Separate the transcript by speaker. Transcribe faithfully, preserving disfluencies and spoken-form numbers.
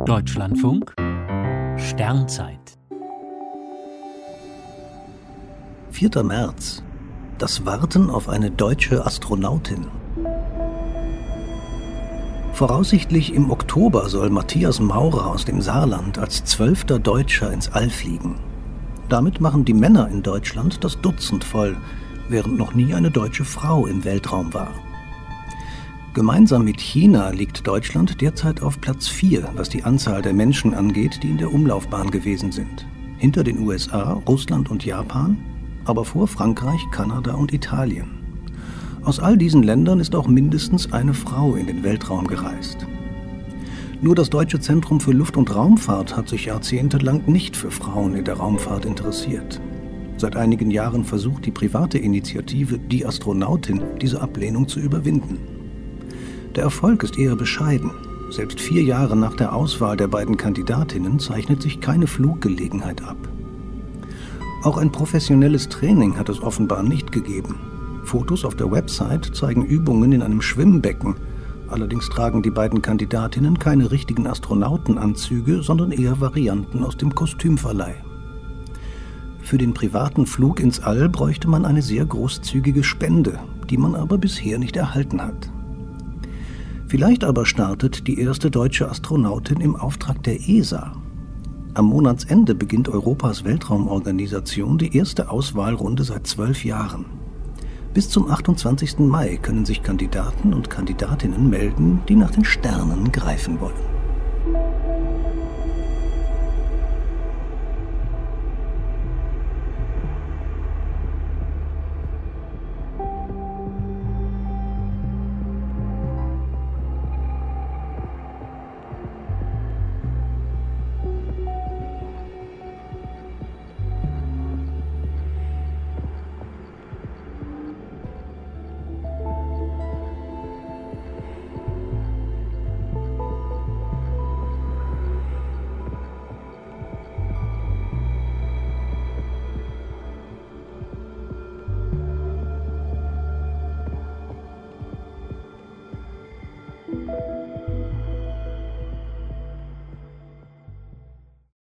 Speaker 1: Deutschlandfunk Sternzeit.
Speaker 2: vierter März. Das Warten auf eine deutsche Astronautin. Voraussichtlich im Oktober soll Matthias Maurer aus dem Saarland als zwölfter Deutscher ins All fliegen. Damit machen die Männer in Deutschland das Dutzend voll, während noch nie eine deutsche Frau im Weltraum war. Gemeinsam mit China liegt Deutschland derzeit auf Platz vier, was die Anzahl der Menschen angeht, die in der Umlaufbahn gewesen sind. Hinter den U S A, Russland und Japan, aber vor Frankreich, Kanada und Italien. Aus all diesen Ländern ist auch mindestens eine Frau in den Weltraum gereist. Nur das Deutsche Zentrum für Luft- und Raumfahrt hat sich jahrzehntelang nicht für Frauen in der Raumfahrt interessiert. Seit einigen Jahren versucht die private Initiative Die Astronautin, diese Ablehnung zu überwinden. Der Erfolg ist eher bescheiden. Selbst vier Jahre nach der Auswahl der beiden Kandidatinnen zeichnet sich keine Fluggelegenheit ab. Auch ein professionelles Training hat es offenbar nicht gegeben. Fotos auf der Website zeigen Übungen in einem Schwimmbecken. Allerdings tragen die beiden Kandidatinnen keine richtigen Astronautenanzüge, sondern eher Varianten aus dem Kostümverleih. Für den privaten Flug ins All bräuchte man eine sehr großzügige Spende, die man aber bisher nicht erhalten hat. Vielleicht aber startet die erste deutsche Astronautin im Auftrag der E S A. Am Monatsende beginnt Europas Weltraumorganisation die erste Auswahlrunde seit zwölf Jahren. Bis zum achtundzwanzigsten Mai können sich Kandidaten und Kandidatinnen melden, die nach den Sternen greifen wollen.